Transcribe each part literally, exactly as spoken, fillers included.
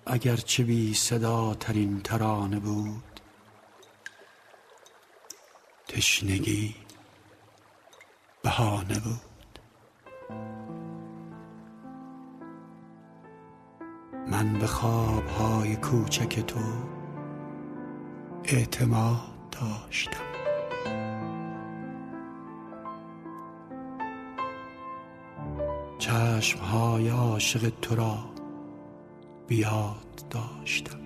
اگرچه بی صدا ترین ترانه بود، تشنگی بهانه بود. من به خوابهای کوچک تو اعتماد داشتم. چشمهای عاشق تو را بیاد داشتم.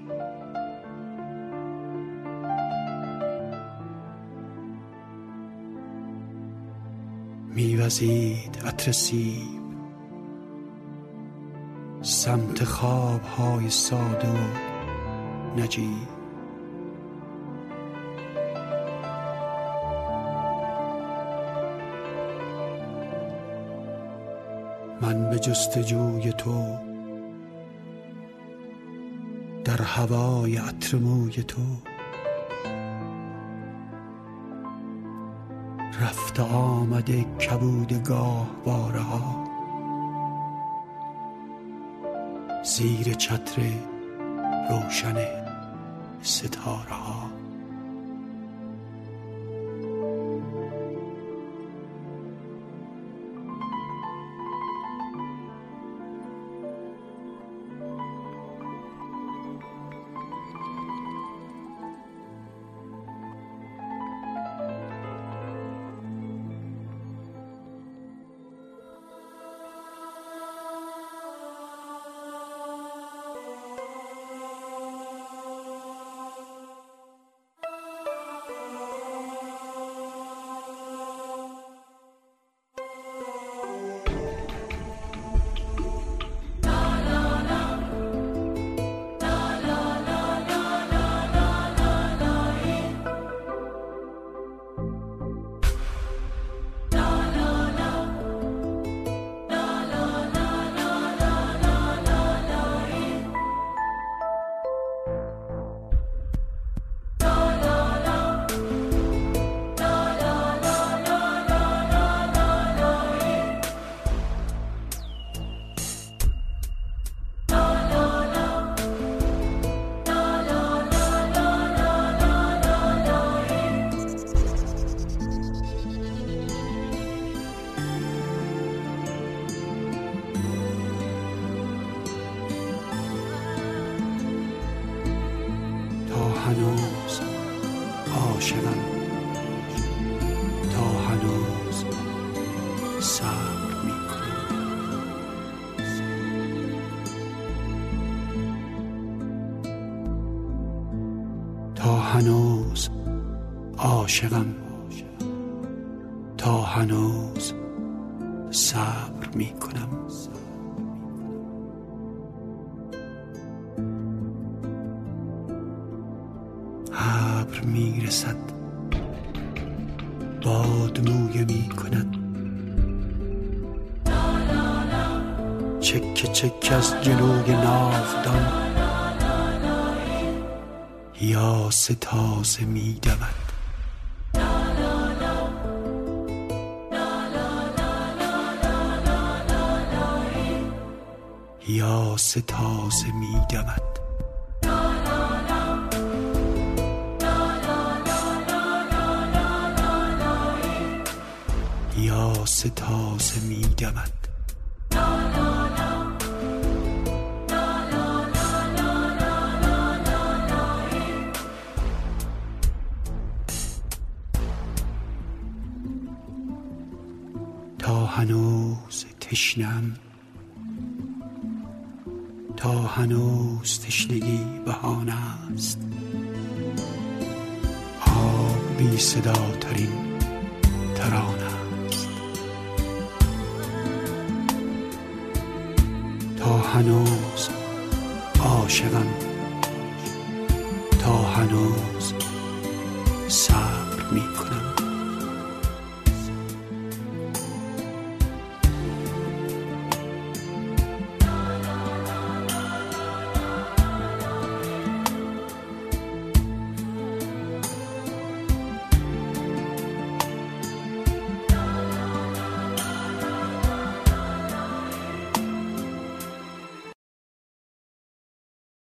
میوزید عطر سیب سمت خوابهای ساده و نجیب. من به جستجوی تو در هوای عطر موی تو رفت آمده کبودگاه باره ها، زیر چتر روشن ستاره ها. هنوز عاشقم، تا هنوز صبر میکنم. تا هنوز عاشقم، تا هنوز صبر میکنم. ابر میرسد، باد مویه میکند، چک چک از جلوی ناودان یاس تازه میدود. یاس تازه میدود. یاس تازه میدمد. تا هنوز تشنم، تا هنوز تشنگی بهانه است. آب بی صدا ترین ترانه است. تا هنوز عاشقم، تا هنوز